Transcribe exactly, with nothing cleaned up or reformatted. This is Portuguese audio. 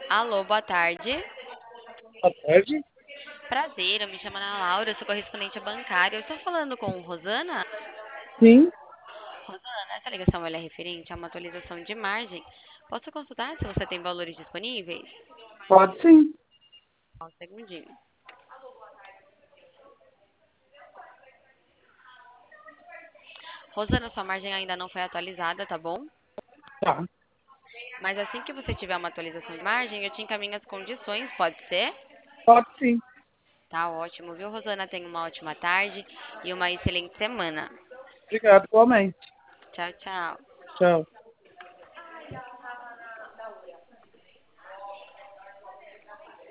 Alô, boa tarde. Boa tarde. Prazer, eu me chamo Ana Laura, eu sou correspondente bancária. Eu estou falando com Rosana. Sim, Rosana, essa ligação ela é referente a uma atualização de margem. Posso consultar se você tem valores disponíveis? pode sim. Só um segundinho. Rosana, sua margem ainda não foi atualizada, tá bom? Tá, Mas assim que você tiver uma atualização de margem, eu te encaminho as condições, pode ser? pode sim. Tá ótimo, viu, Rosana? Tenha uma ótima tarde e uma excelente semana. Obrigado, igualmente. Tchau, tchau. Tchau.